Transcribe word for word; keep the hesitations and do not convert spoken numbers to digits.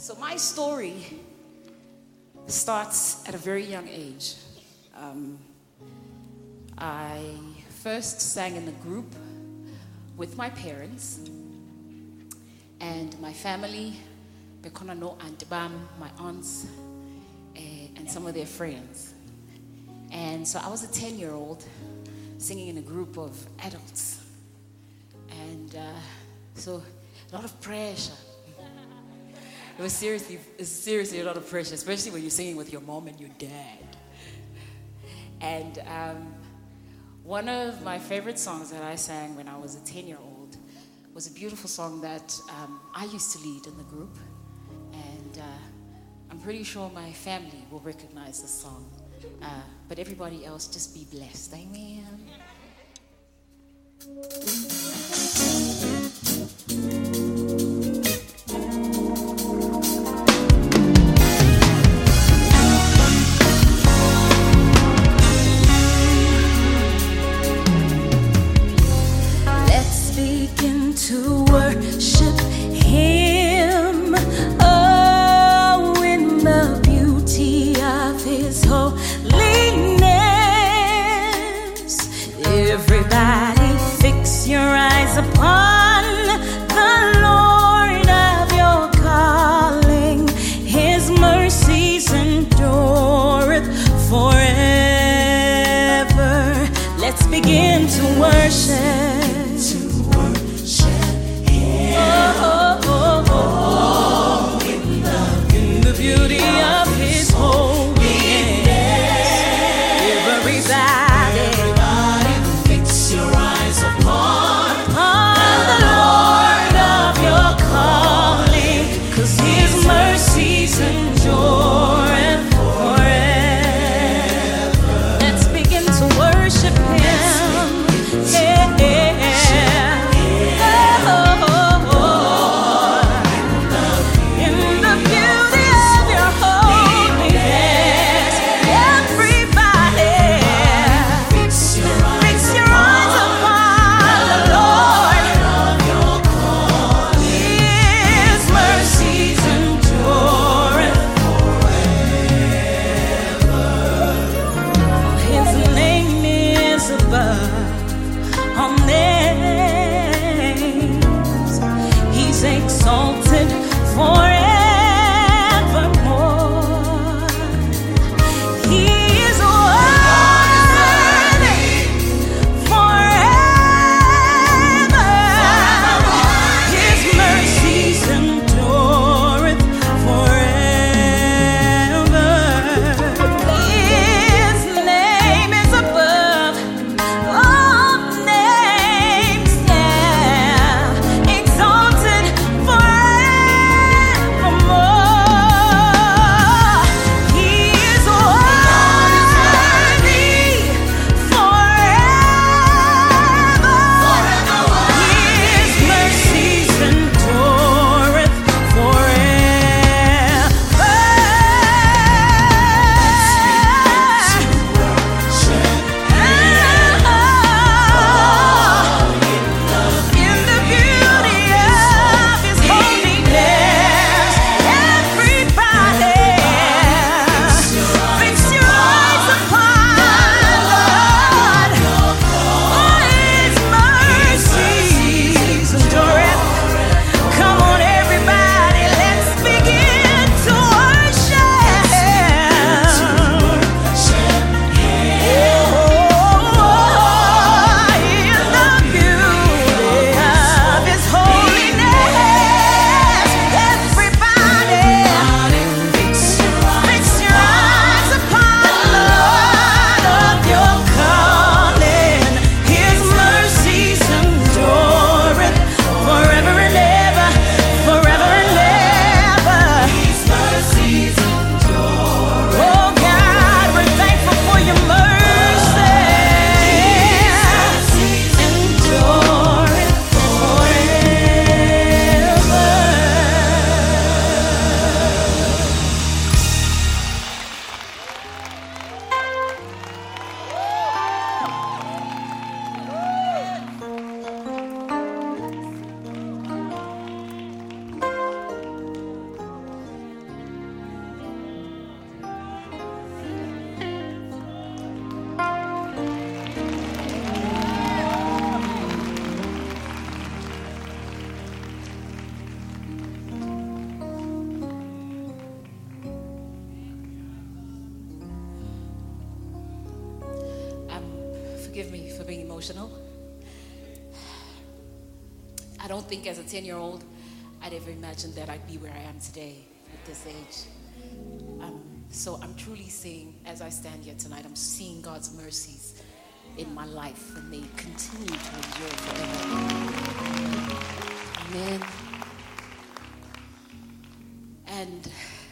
So my story starts at a very young age. Um, I first sang in a group with my parents and my family, Bekona no Aunt Bam, my aunts, uh, and some of their friends. And so I was a ten-year-old singing in a group of adults. And uh, so a lot of pressure. It was seriously, it's seriously a lot of pressure, especially when you're singing with your mom and your dad. And um, one of my favorite songs that I sang when I was a ten-year-old was a beautiful song that um, I used to lead in the group. And uh, I'm pretty sure my family will recognize this song. Uh, but everybody else, just be blessed. Amen. Let's begin to worship Him. Oh, in the beauty of His holiness. Everybody fix your eyes upon the Lord of your calling. His mercies endureth forever. Let's begin to worship. To worship Him. Oh, oh, oh, oh. In the, in the beauty of His holiness. Everybody, everybody fix your eyes upon, upon the Lord of your calling, 'cause His mercies endure forever. Let's begin to worship Him. Yeah, yeah. Oh, oh, oh. In the beauty of your holiness. Everybody, fix your eyes upon the Lord of your calling. His mercies endure forever. His name is above all names. He's exalted forevermore. He is worthy forever. His mercies endureth forever. His name is above all names, yeah. Exalted forever. Forgive me for being emotional. I don't think as a ten-year-old I'd ever imagined that I'd be where I am today at this age. Um, so I'm truly seeing, as I stand here tonight, I'm seeing God's mercies in my life, and they continue to endure forever. Amen. And